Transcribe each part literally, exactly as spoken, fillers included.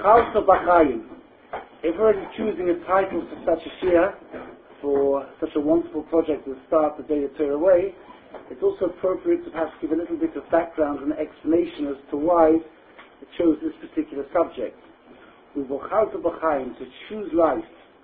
Chalta B'chaim. If we're already choosing a title for such a shir, for such a wonderful project to start the day of Torah Way, it's also appropriate to perhaps give a little bit of background and explanation as to why it chose this particular subject. Chalta B'chaim, to choose life.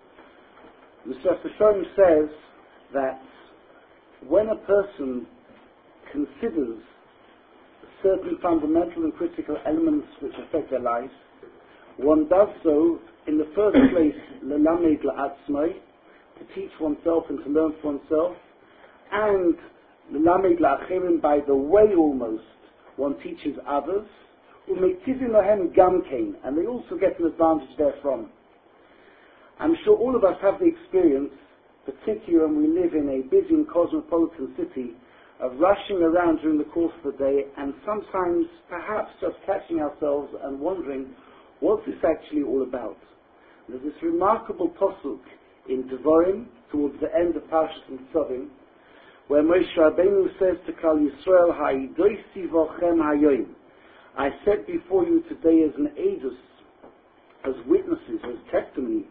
Mister Hashem says that when a person considers certain fundamental and critical elements which affect their life, one does so in the first place, lelamed la'atzmai, to teach oneself and to learn for oneself, and lelamed la'achirim, by the way almost, one teaches others, u'meitivim lahem gamkein, and they also get an advantage therefrom. I'm sure all of us have the experience, particularly when we live in a busy and cosmopolitan city, of rushing around during the course of the day and sometimes perhaps just catching ourselves and wondering, what's this actually all about? There's this remarkable posuk in Devarim, towards the end of Parshas Nitzavim, where Moshe Rabbeinu says to Klal Yisrael, Ha'idoisi vochem hayoim, I set before you today as an edus, as witnesses, as testimony,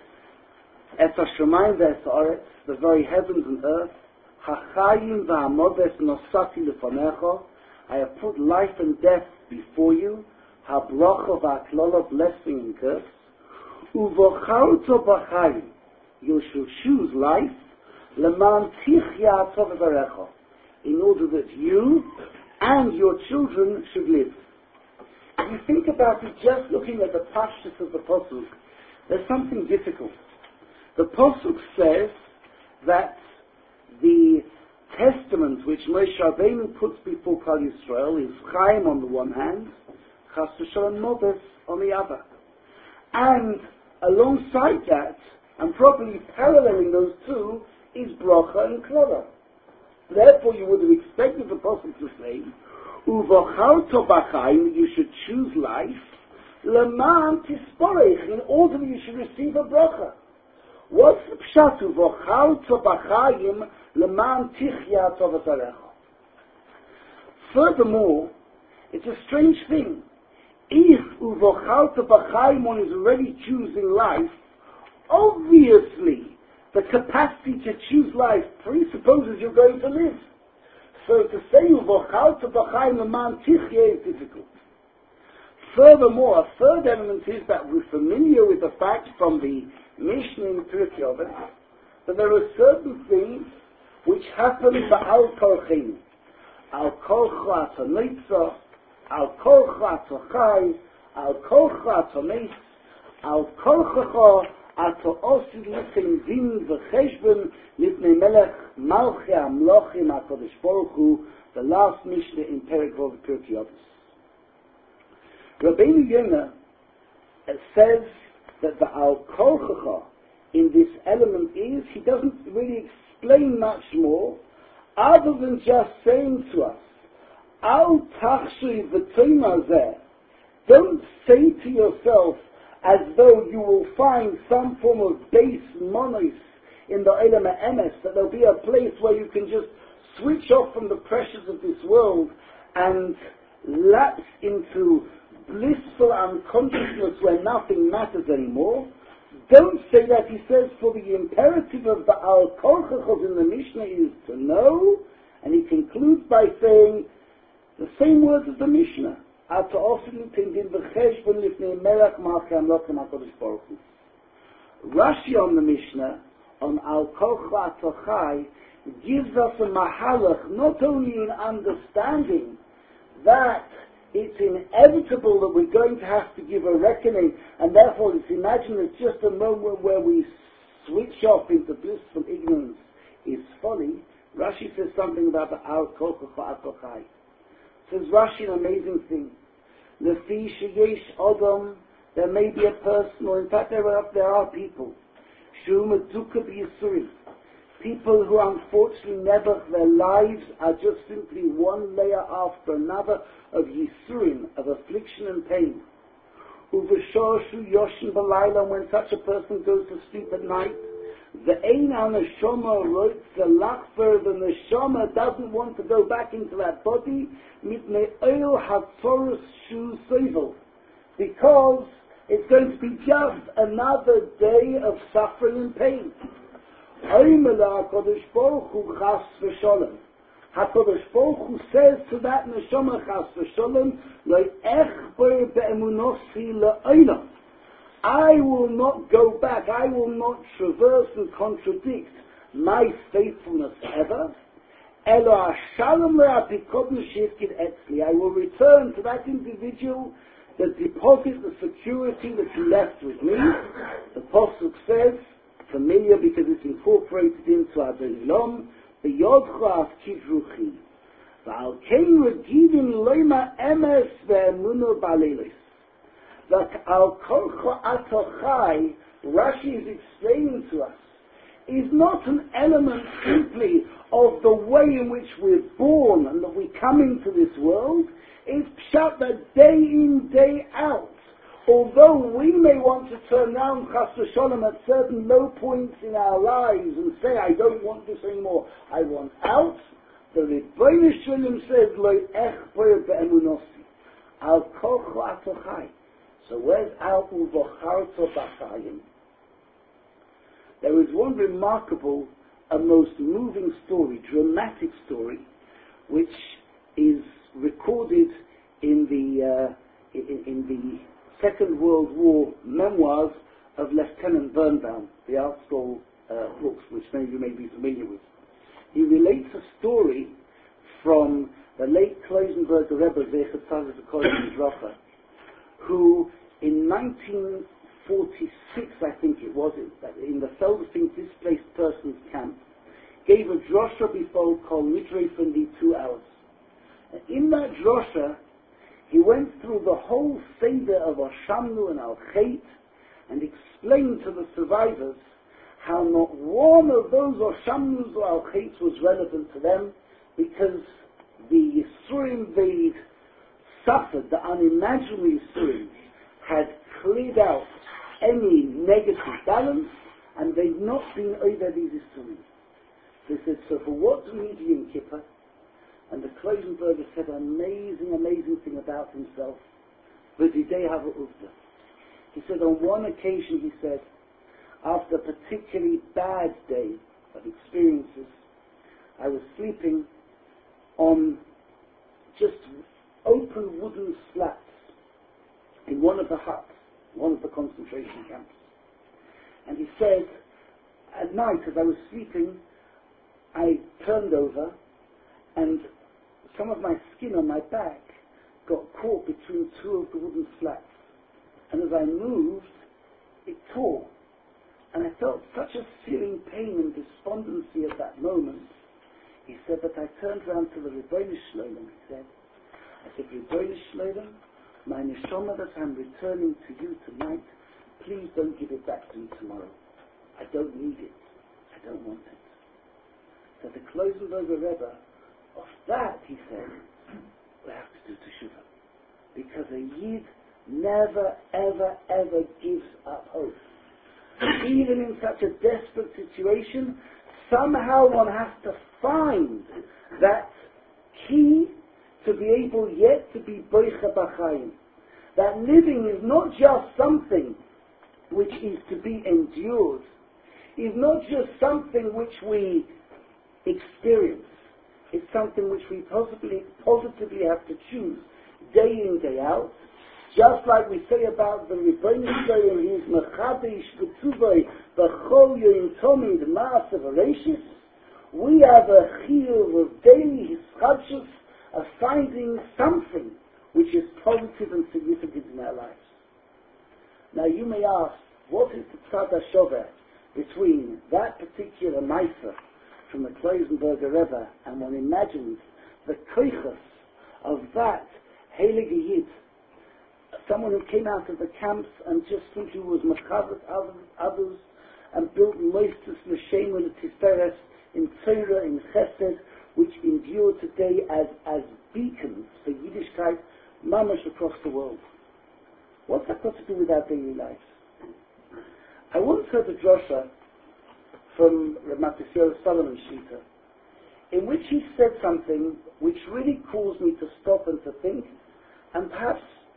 Et HaShamayim ve'et ha'aretz, the very heavens and earth, Hachayim v'hamodes nosati lefanecha, I have put life and death before you, Habrocha v'aklola, blessing and curse, Uvochalto b'chayim, you shall choose life, Leman tichya tov v'recha, in order that you and your children should live. If you think about it, just looking at the pashtus of the Pasuk, there's something difficult. The Pasuk says that the testament which Moshe Rabbeinu puts before Klal Yisrael is Chaim on the one hand, Chas v'Shalom Modes on the other. And alongside that, and properly paralleling those two, is Bracha and Klola. Therefore you would have expected the Pasuk to say, Uvochalto b'chaim, you should choose life, Leman tisporech, in order that you should receive a Bracha. What's the pshat? Uvochalto b'chaim, Leman tichya tov v'recha. Furthermore, it's a strange thing. If uvochalto b'chaim, one is already choosing life, obviously the capacity to choose life presupposes you're going to live. So to say uvochalto b'chaim leman tichya is difficult. Furthermore, a third element is that we're familiar with the fact from the Mishnah in Pirkei Avos that there are certain things which happen ba'al kolchim, al kolcha atonitza, al kolcha atochai, al kolcha atonis, al kolcha ato osid litem din v'cheshbon lifnei melech malchei amlochim HaKadosh Baruch Hu, the last Mishnah in Perek Vav Pirkei Avos. Rabbeinu Yonah says that the al kolcha in this element is, he doesn't really explain much more, other than just saying to us, Al tachshui v'toima zeh, don't say to yourself as though you will find some form of base monos in the Olam HaEmes, that there'll be a place where you can just switch off from the pressures of this world and lapse into blissful unconsciousness where nothing matters anymore. Don't say that. He says, for the imperative of the Al Kolchachos in the Mishnah is to know, and he concludes by saying the same words as the Mishnah. Rashi on the Mishnah, on Al Kolcha Atochai, gives us a mahalach, not only in understanding that it's inevitable that we're going to have to give a reckoning, and therefore it's imagined it's just a moment where we switch off into blissful ignorance is folly. Rashi says something about the Al Kolcha Atochai. Says Rashi an amazing thing. Lefi sheyesh Adam, there may be a person, or in fact there are, there are people, shu meduka b'yisurim, people who unfortunately never, their lives are just simply one layer after another of yisurim, of affliction and pain. Uveshoshu yoshin b'layla, when such a person goes to sleep at night, the ein ha-neshama wrote the lachfer, the neshama doesn't want to go back into that body, mitnei oil hatzorus shu sevel, because It's going to be just another day of suffering and pain. HaKadosh Baruch Hu chas v'sholem. HaKadosh Baruch Hu says to that neshama chas v'sholem, Lo echber be'emunosi le'olam. I will not go back, I will not traverse and contradict my faithfulness ever. Elo ashalom le'apikodu shifkid etzli. I will return to that individual that deposit the security that he left with me. The Pasuk says, familiar because it's incorporated into Adon Elam, B'yodcha afkid ruchi. V'al kein regivim loima emes ve'emuno ba'leilis. That al kolcha atochai, Rashi is explaining to us, is not an element simply of the way in which we're born and that we come into this world. It's pshat that day in, day out, although we may want to turn around chas v'sholem at certain low points in our lives and say, I don't want this anymore, I want out, the Rebbeinu Shalom says, Lo echber be'emunosi, al kolcha atochai. So where's al uvocharto b'chayim? There is one remarkable, a most moving story, dramatic story, which is recorded in the uh, in, in the Second World War memoirs of Lieutenant Birnbaum, the Art Scroll uh, books, which many of you may be familiar with. He relates a story from the late Klausenberger Rebbe, Zecher Tzaddik V'Kodesh Mizracha, who in nineteen forty-six, I think it was, in the Feldstein displaced persons camp, gave a drosha before called Midrei for the two hours. And in that drosha, he went through the whole Seder of Ashamnu and Al-Chet and explained to the survivors how not one of those Ashamnus or Al-Chets was relevant to them, because the Yisurim they'd suffered, the unimaginable Yisurim, had cleared out any negative balance, and they've not been over these Yisurim. They said, so for what do we need Yom Kippur? And the Klausenberger said an amazing, amazing thing about himself. V'didei hava uvda. He said on one occasion, he said, after a particularly bad day of experiences, I was sleeping on just open wooden slats in one of the huts, one of the concentration camps. And he said, at night as I was sleeping, I turned over and some of my skin on my back got caught between two of the wooden slats. And as I moved, it tore. And I felt such a searing pain and despondency at that moment. He said, but I turned around to the Rebbeinu Shalom, he said, I said, Rebbeinu Shalom, my neshama that I'm returning to you tonight, please don't give it back to me tomorrow. I don't need it. I don't want it. So the Klausenberger Rebbe, of that, he said, we have to do teshuvah. Because a Yid never, ever, ever gives up hope. Even in such a desperate situation, somehow one has to find that key to be able yet to be boicha b'chaim. That living is not just something which is to be endured, is not just something which we experience. It's something which we possibly, positively have to choose day in, day out. Just like we say about the Rebbeinu Shalom, he is mechadesh v'tzuvay v'chol yoyim tomid ma'asav hareshis. We have a chiyuv of daily hischadshus, of finding something which is positive and significant in our lives. Now you may ask, what is the tzad hashover between that particular ma'aser from the Klausenberger Rebbe, and one imagines the koichas of that heilige Yid, someone who came out of the camps and just simply was mechavet others, others and built moistus l'shem l'tiferes in Torah, in Chesed, which endure today as, as beacons for Yiddishkeit, mamash across the world. What's that got to do with our daily lives? I once heard a drosha from Rav Matisyahu Solomon Shita, in which he said something which really caused me to stop and to think, and perhaps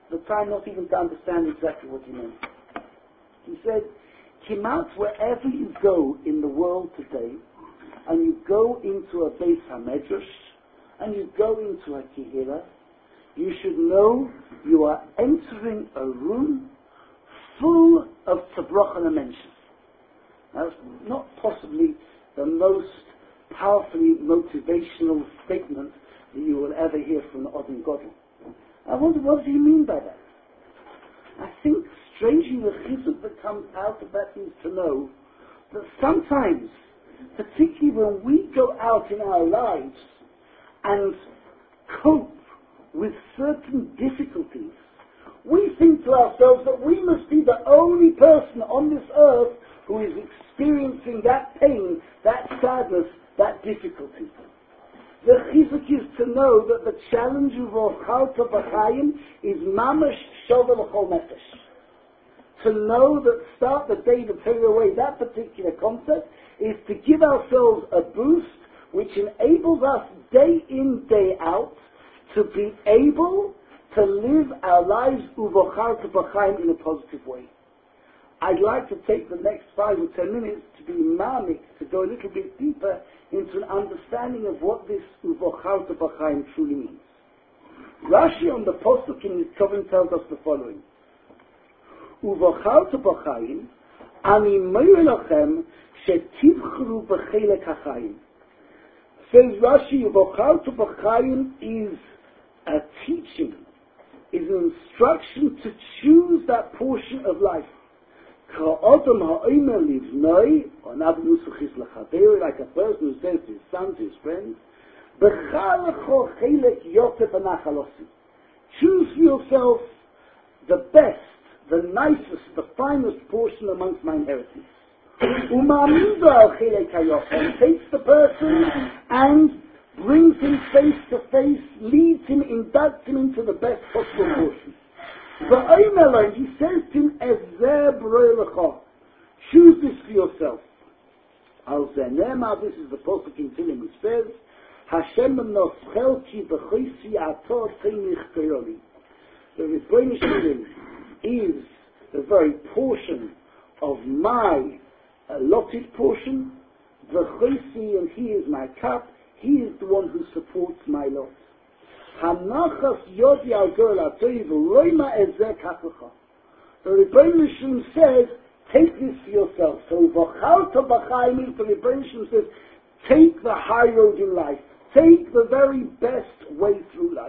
the time not even to understand exactly what he meant. He said, Kimat, wherever you go in the world today, and you go into a Beis HaMedrash, and you go into a Kehillah, you should know you are entering a room full of Tzabroch and Mentions. That's not possibly the most powerfully motivational statement that you will ever hear from the Odin Godel. I wonder, what does he mean by that? I think, strangely, the chizuk that comes out of that is to know that sometimes, particularly when we go out in our lives and cope with certain difficulties, we think to ourselves that we must be the only person on this earth who is experiencing that pain, that sadness, that difficulty. The chizuk is to know that the challenge of Ochalta B'chaim is mamash shovel l'chol nefesh. To know that start the day to take away that particular concept is to give ourselves a boost which enables us day in, day out to be able to live our lives uvochalta b'chaim in a positive way. I'd like to take the next five or ten minutes to be mamik, to go a little bit deeper into an understanding of what this uvochalta b'chaim truly means. Rashi on the Pasuk in his Tovim tells us the following. Uvochalta b'chaim, ani meir lachem shetivchru b'chelek hachayim. Says Rashi, uvochalta b'chaim is a teaching, is an instruction to choose that portion of life. Like a person who says to his son, to his friends, choose for yourself the best, the nicest, the finest portion amongst my inheritance. And takes the person and brings him face to face, leads him, inducts him into the best possible portion. And he says to him, choose this for yourself. This is the Pasuk in Tehillim which says, Hashem noschelki b'choisi ato teinich koyoli. The Rebbeinu Shalom is the very portion of my allotted portion, v'choisi, and he is my cup, he is the one who supports my lot. Hanachas yodi al gol atoiv roima ezek hakocha. The Rebbeinu Shalom says, take this for yourself. So v'chalta b'chaim means the Rebbeinu Shalom says, take the high road in life. Take the very best way through life.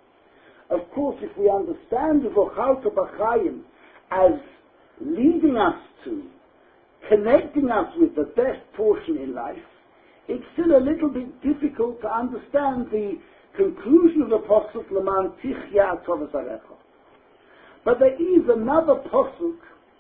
Of course, if we understand v'chalta b'chaim as leading us to, connecting us with the best portion in life, it's still a little bit difficult to understand the conclusion of the Pasuk, L'man tichya tovas arecha. But there is another Pasuk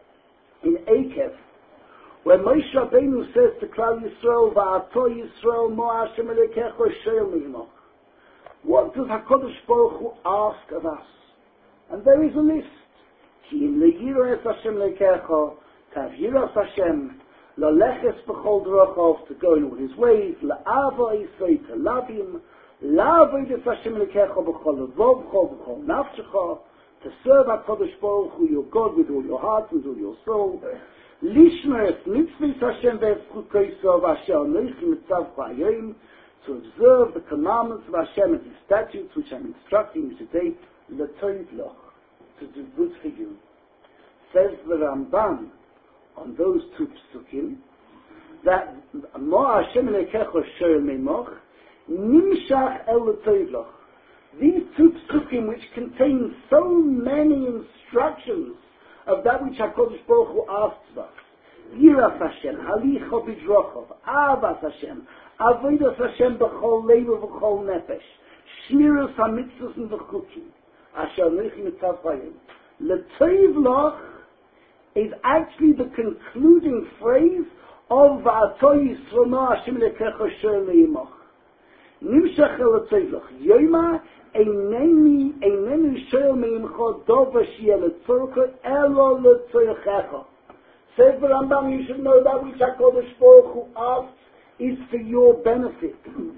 in Eikev, where Moshe Rabbeinu says to Klal Yisrael, Va'ato Yisrael mo Hashem elekecho she'el me'imoch. What does HaKadosh Baruch Hu ask of us? And there is a list. Ki im le'yiro es Hashem elekecho, ta'avyiros Hashem, la'leches b'chol d'rochov, to go in all his ways, la'avo isay, to love him, la'avoid es Hashem elekecho b'chol levovcho, b'chol nafshecho, to serve HaKadosh Baruch Hu, your God, with all your heart and all your soul. Lishmer es mitzvahs Hashem ve'ezchukoso v'asher anochi mitzavcha hayom, to observe the commandments of Hashem and His statutes, which I'm instructing you today, l'toiv loch, to do good for you. Says the Ramban on those two psukim, that mo Hashem elekecho she'el me'imoch, nimshach el l'toiv loch. These two psukim, which contain so many instructions of that which HaKadosh Baruch Hu asks of us, Yiras Hashem, Halicho B'drochov, Avas Hashem, Avodas Hashem b'chol leiv v'chol nefesh, Shmiras HaMitzvos and v'chukim, Asher Anochi mitzav chayim. L'toiv loch is actually the concluding phrase of Va'ato Yisrael mo Hashem elekecho she'el me'imoch. Nimshach el l'toiv loch. Yoma Eineni, eineni she'el me'imcho dova she'el l'tzorcho elo l'tzorchecho. Says the Rambam, you should know that which HaKadosh Baruch Hu asks is for your benefit.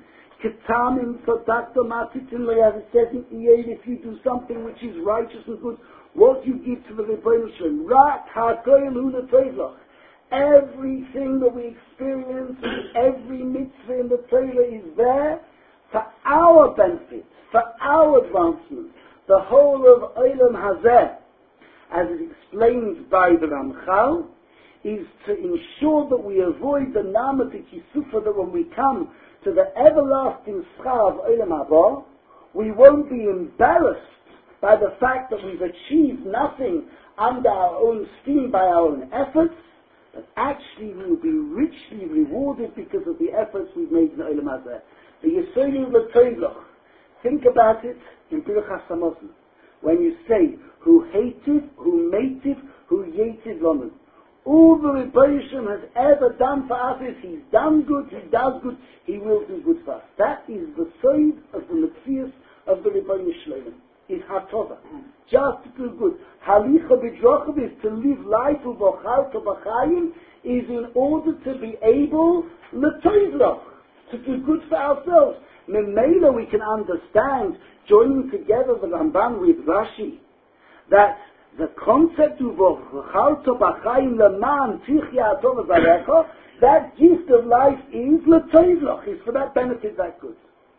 Ketamim Sadaktamatitin, as it says in Iyad, if you do something which is righteous and good, what you give to the Rebbeinu Shalom. Rak HaKoyel Hu L'Tovlach. Everything that we experience, every mitzvah in the Torah is there for our benefit, for our advancement. The whole of Olam Hazeh, as is explained by the Ramchal, is to ensure that we avoid the Namati Kisufa, that when we come to the everlasting schar of Olam Haba, we won't be embarrassed by the fact that we've achieved nothing under our own steam by our own efforts, but actually we will be richly rewarded because of the efforts we've made in Olam Hazeh. The Yesonim L'Tovlach. Think about it in Birchas Hamazon. When you say, who hated, who mated, who yated Lonu. All the Rebbeinu Shalom has ever done for us is he's done good, he does good, he will do good for us. That is the side of the Metzias of the Rebbeinu Shalom. Is Hatova. Just to do good. Halicha b'drochav is to live life u'vochal b'chayim is in order to be able l'toivloch, to do good for ourselves. Memela we can understand, joining together the Ramban with Rashi, that the concept of u'vochal b'chayim l'man tichya atova zarecha, that gift of life is l'toivloch, is for that benefit, that good.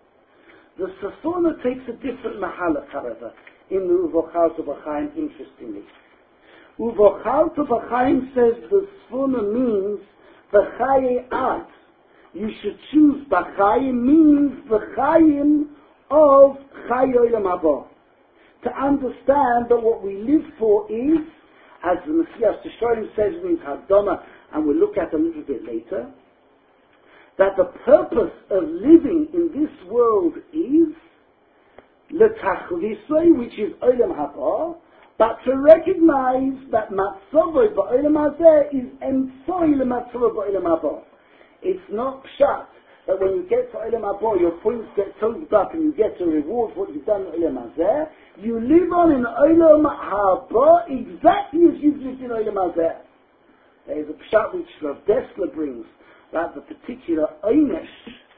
The Safona takes a different mahalach, however, in the Uvochal B'chaim, interestingly. Uvochal B'chaim says the Safona means the Chaye Ad. You should choose B'chaim means the Chayim of Chaye Olam Haba. To understand that what we live for is, as the Messiah Shishorim says in Hadoma, and we'll look at a little bit later, that the purpose of living in this world is L'tachlisoi, which is Olam Haba, but to recognize that Matzavoi ba'Olam Hazeh is Emtsoi l'Matzavoi ba'Olam Haba. It's not pshat that when you get to Olam Haba, your points get totaled up and you get a reward for what you've done in Olam Hazeh. You live on in Olam Haba exactly as you've lived in Olam Hazeh. There is a pshat which Rav Dessler brings, that the particular Einesh,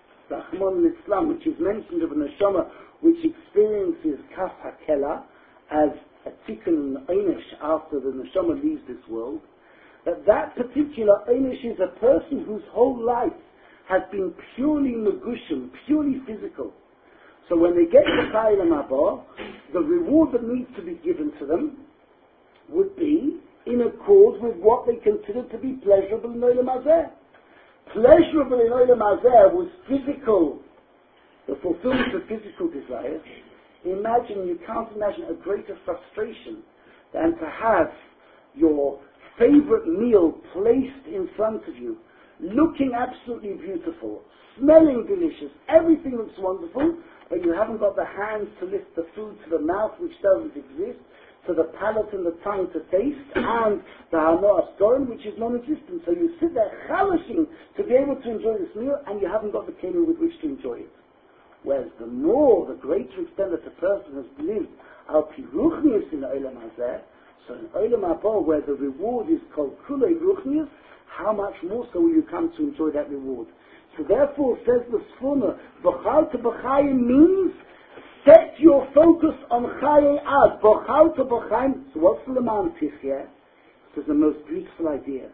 Rahman al-Islam, which is mentioned of a neshama which experiences Kas HaKela as a tikkun Einesh after the neshama leaves this world, that that particular Einesh is a person whose whole life has been purely negushim, purely physical. So when they get to Chayim Haba, the reward that needs to be given to them would be in accord with what they consider to be pleasurable in Olam Hazeh. Pleasurable in Olam Hazeh was physical, the fulfillment of physical desires. Imagine, you can't imagine a greater frustration than to have your favorite meal placed in front of you, looking absolutely beautiful, smelling delicious, everything looks wonderful, but you haven't got the hands to lift the food to the mouth, which doesn't exist, to the palate and the tongue to taste, and the hanoas goren, which is non-existent. So you sit there chalashing to be able to enjoy this meal, and you haven't got the kelim with which to enjoy it. Whereas the more, the greater extent that the person has lived al pi ruchnius in Olam Hazeh, so in Olam Haba, where the reward is called kulei ruchnius, how much more so will you come to enjoy that reward? So therefore, says the Sfuna, B'chal to B'chayim means set your focus on Chaye Ad. B'chal to B'chayim. So what's the Leman Tichya? This is the most beautiful idea.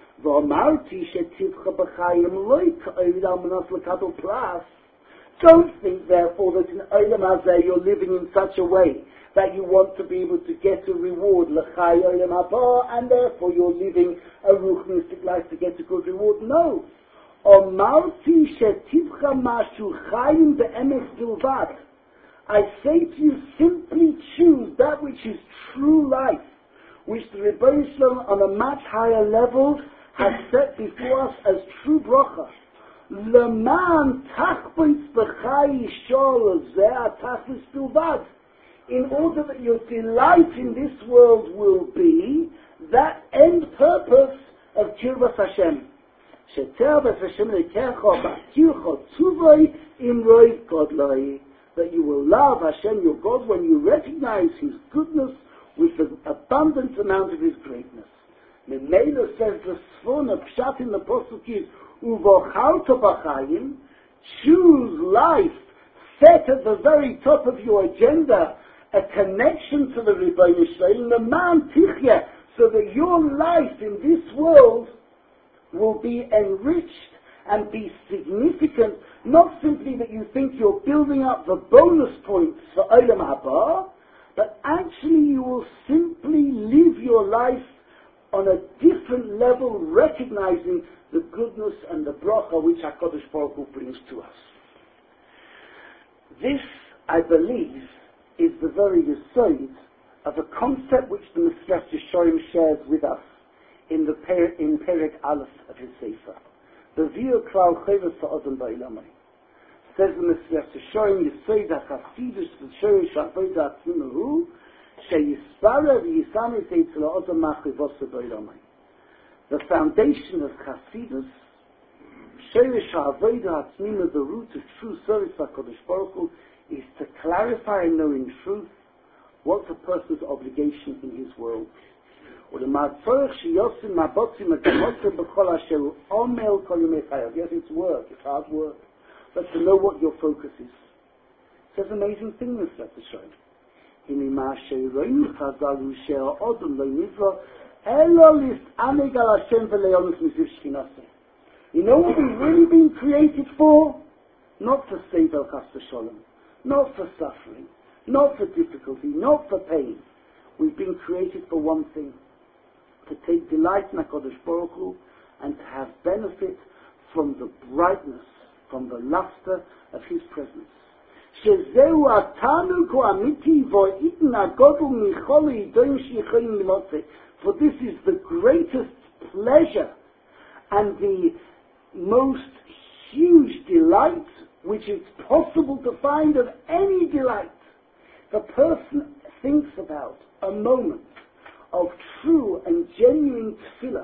V'amarti shetivcha B'chayim loy ka'ovid al manas l'kadol pras. Don't think, therefore, that in Olam Hazeh you're living in such a way that you want to be able to get a reward, l'chai Olam Haba, and therefore you're living a ruchnistic life to get a good reward. No. Omarti shetivcha mashu chayim be'emes bilvad. I say to you, simply choose that which is true life, which the Rebbeinu Shalom on a much higher level has set before us as true bracha. Leman tachbitz b'chai shol zeh tachbitz bilvad. In order that your delight in this world will be that end purpose of Kirvas Hashem. Shetervas Hashem lekecha b'kircha tzuvay im roiv godlai. That you will love Hashem your God when you recognize His goodness with the abundant amount of His greatness. Memela says the Sfona Pshat in the Pasuk is Uvochalta b'chayim. choose life, set at the very top of your agenda a connection to the Ribbono Shel Olam, the man tichya, so that your life in this world will be enriched and be significant, not simply that you think you're building up the bonus points for Olam Haba, but actually you will simply live your life on a different level, recognizing the goodness and the bracha which HaKadosh Baruch Hu brings to us. This, I believe, is the very yesod of a concept which the Mesilas Yesharim shares with us in the per- in Perek Aleph of his Sefer. The V'yu Klal Chovos Ha'adam Ba'olamai. Says the Mesilas Yesharim, Yesod HaChasidus V'Shorish Avodah Atzmimu Sheyispara V'Yisamis Eitzel Ha'adam Machrivosa Ba'olamai. The foundation of Chasidus, Shorish Ha'avodah Atzmimu, the root of true service of HaKadosh Baruch Hu, is to clarify and know in truth what's a person's obligation in his world. Yes, it's work, it's hard work, but to know what your focus is. It's an amazing thing this let to show. You know what we've really been created for? Not for Sevel Chas V'Sholem, not for suffering, not for difficulty, not for pain. We've been created for one thing: to take delight in HaKadosh Baruch Hu and to have benefit from the brightness, from the luster of His presence. For this is the greatest pleasure and the most huge delight which is possible to find of any delight. The person thinks about a moment of true and genuine tefillah.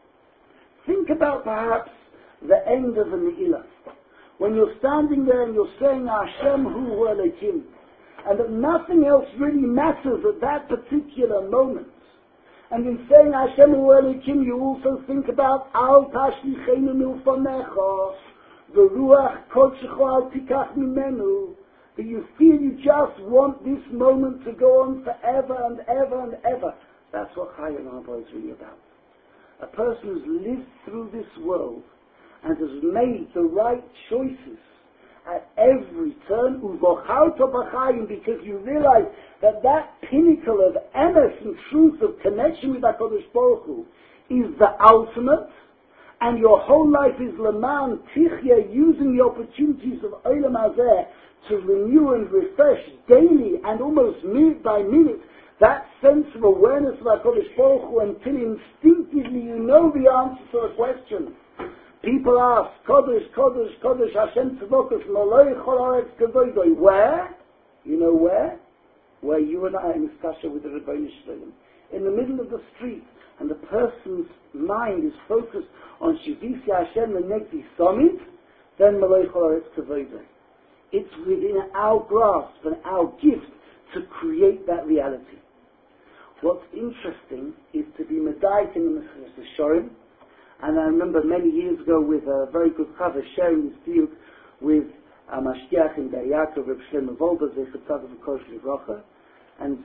Think about perhaps the end of a Ne'ilah, when you're standing there and you're saying Hashem Hu Elokim, and that nothing else really matters at that particular moment. And in saying Hashem Hu Elokim, you also think about Al Tashlichenu Milfonecha, the Ruach Kodshecho Al Tikach Mimenu, that you feel you just want this moment to go on forever and ever and ever. That's what Chai Olam Haba is really about. A person who's lived through this world and has made the right choices at every turn, uvocharto b'chaim, because you realize that that pinnacle of emes and truth of connection with HaKadosh Baruch Hu is the ultimate, and your whole life is leman tichya, using the opportunities of Olam Hazeh to renew and refresh daily and almost minute by minute that sense of awareness of HaKadosh Baruch Hu, until instinctively you know the answer to a question. People ask, Kodesh, Kodesh, Kodesh, Hashem Tzedokos, Maloi Cholaretz Kevoidoi. Where? You know where? Where you and I are in discussion with the Ribbono Shel Olam. In the middle of the street, and the person's mind is focused on Shivisi Hashem Lenegdi Somit, then Maloi Cholaretz Kevoidoi. It's within our grasp and our gift to create that reality. What's interesting is to be medayik in the Mesilas Yesharim. And I remember many years ago with a very good cover sharing this deal with a Mashgiach in Be'er Yaakov, Reb Shlomo Wolbe, Zecher Tzadok V'Kodesh Livrocha, and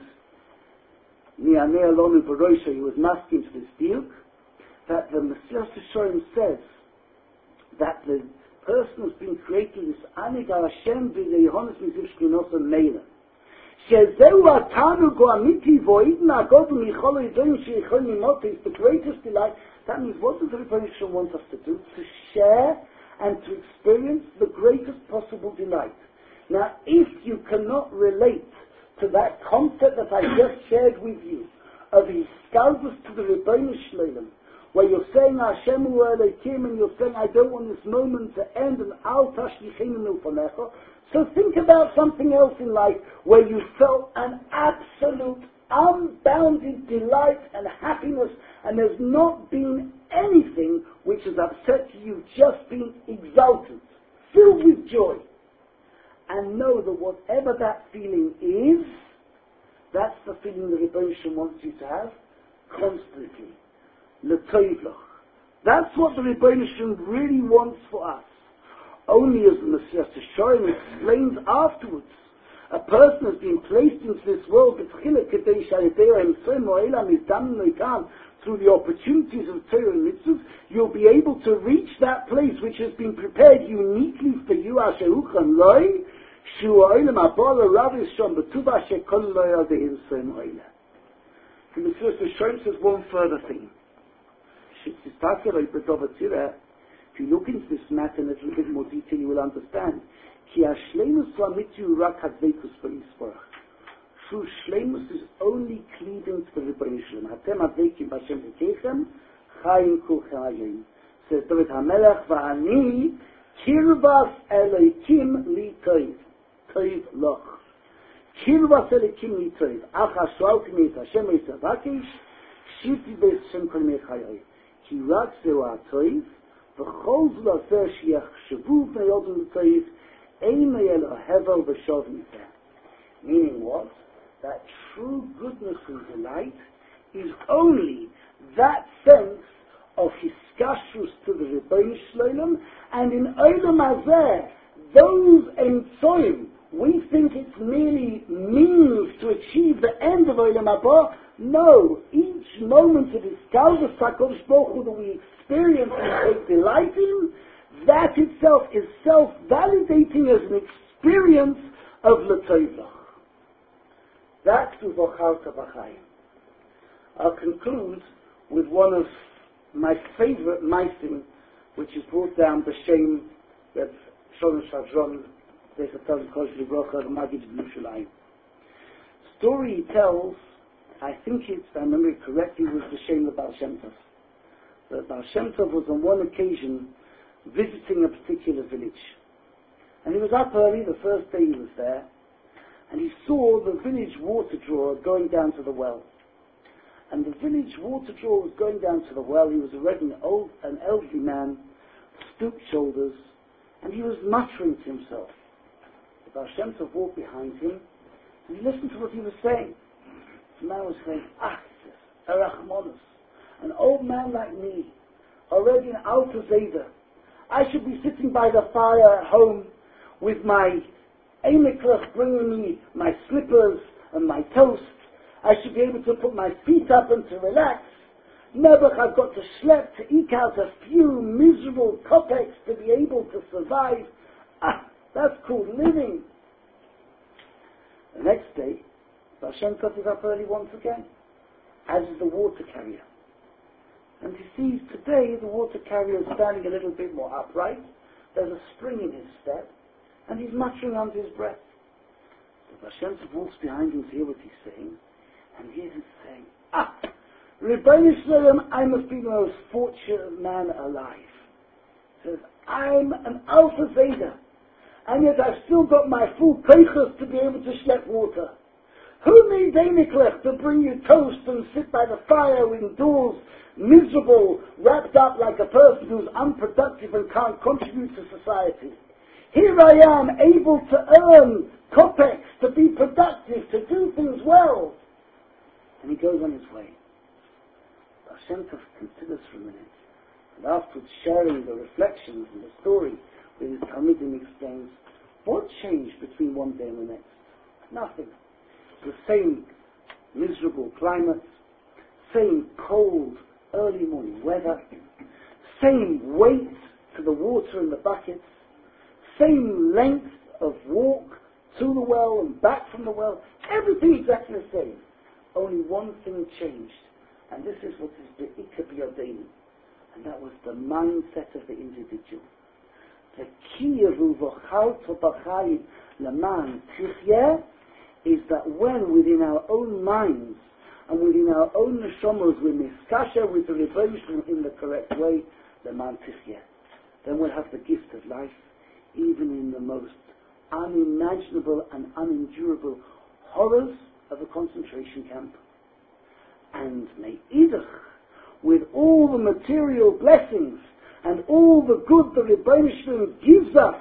Ni'anei Alonu B'Roisha, he was masking to this deal, that the Mesilas Yesharim says that the person who's been creating this Anig al Hashem V'Yehonos Miziv Shkinosa Meila, Shezeu Atanugo Amiti Vo'idna Godu Micholo Yidoyim Sheichol Mimoti, is the greatest delight. That means, what does the Ribbono Shel Olam want us to do? To share and to experience the greatest possible delight. Now, if you cannot relate to that concept that I just shared with you, of Hiskalbus to the Ribbono Shel Olam, where you're saying Hashem Hu Elokim, and you're saying, I don't want this moment to end, and Al Tashlichenu Milfonecha, so think about something else in life where you felt an absolute unbounded delight and happiness, and there's not been anything which has upset you. You've just been exultant, filled with joy. And know that whatever that feeling is, that's the feeling the Ribbono Shel Olam wants you to have constantly. L'toivloch. That's what the Ribbono Shel Olam really wants for us. only as the Messiah Shorim explains afterwards. A person has been placed into this world through the opportunities of Torah and Mitzvahs. You'll be able to reach that place which has been prepared uniquely for you. The Messiah Shorim says one further thing. If you look into this matter in a little bit more detail, you will understand. True shleimus is only cleaving to the Rebbeinu Shalom. Hatem adveikim b'Hashem v'keichem, chayim kulchem hayom. Says David HaMelech, v'ani kirvas eleikim li toiv, toiv loch. Kirvas eleikim li toiv. Ach ha'shoalti me'et Hashem me'et avakish, shivti be'et Hashem kol me'et hayom. Ki rak zeu ha'toiv, v'chol zu l'aseh shiachshavu b'nei yodom l'toiv, ein me'el ha'hevel v'shov miteh. Meaning what? That true goodness and delight is only that sense of hiskashrus to the Rebbeinu Shalom, and in Olam Hazeh, those entzoim, we think it's merely means to achieve the end of Olam Haba. No, each moment of hiskalvus HaKadosh Baruch Hu that we experience and take delight in, that itself is self-validating as an experience of L'Tovah. That's the Vochalta B'Chaim. I'll conclude with one of my favorite maisim, which is brought down b'shem that Shlomo Shadron, Zechatel Kosh Livrocha, the Maggid B'Yushalayim. Story he tells, I think it's, if I remember it correctly, was b'shem the Baal Shem Tov. The Baal Shem Tov was on one occasion visiting a particular village. And he was up early, the first day he was there, and he saw the village water drawer going down to the well. And the village water drawer was going down to the well. He was already an old, an elderly man, stooped shoulders, and he was muttering to himself. The Baal Shem Tov walked behind him, and he listened to what he was saying. The man was saying, ah, he says, Erachmonus, an old man like me, already an Alter Zeder. I should be sitting by the fire at home with my Einiklach bringing me my slippers and my toast. I should be able to put my feet up and to relax. Never I've got to schlep to eke out a few miserable kopecks to be able to survive. Ah, that's called living. The next day, Baal Shem Tov is up early once again, as is the water carrier. And he sees today the water carrier is standing a little bit more upright. There's a spring in his step. And he's muttering under his breath. The Baal Shem Tov walks behind him to hear what he's saying, and hears him saying, ah, Rebbeinu Shalom, I must be the most fortunate man alive. He says, I'm an Alter Zeder, and yet I've still got my full peichos to be able to schlep water. Who needs Einiklech to bring you toast and sit by the fire indoors, miserable, wrapped up like a person who's unproductive and can't contribute to society? Here I am, able to earn kopecks, to be productive, to do things well. And he goes on his way. Baal Shem Tov considers for a minute, and afterwards sharing the reflections and the story with his Talmidim explains, what changed between one day and the next? Nothing. The same miserable climate, same cold early morning weather, same weight to the water in the buckets, same length of walk to the well and back from the well, everything exactly the same. Only one thing changed, and this is what is the Ikar B'Yadeinu, and that was the mindset of the individual. The Kiyavu V'Chalto B'Chayim L'man Tichyeh is that when within our own minds and within our own neshamos we miskasha with the Rebbeinu in the correct way, L'man Tichyeh, then we'll have the gift of life, even in the most unimaginable and unendurable horrors of a concentration camp. And me'idach, with all the material blessings and all the good the Rebbeinu Shalom gives us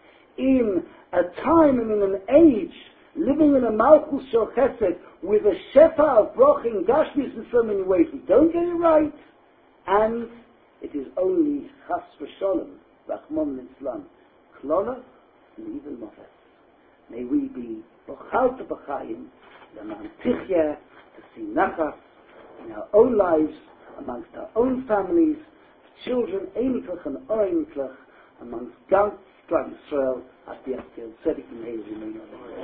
in a time and in an age, living in a Malchus Shel Chesed, with a shefa of broch and gashmis in so many ways, we don't get it right, and it is only chas v'sholem, Rachmon litzlan, Klola, and even Mofet. May we be B'chal to B'chayim, L'man Tichya, to see Nachas in our own lives, amongst our own families, children, Einiklach and Oiniklach, amongst Gans, Klal Yisrael, at the Askel Tzedek in Heilig Yemein.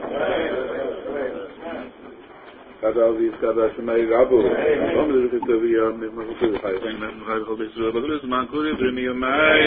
Kadal dies kadal shmei rabu. Om du gekte wir mit mir gekte. Ich denk mit mir gekte, man kurz, wir mir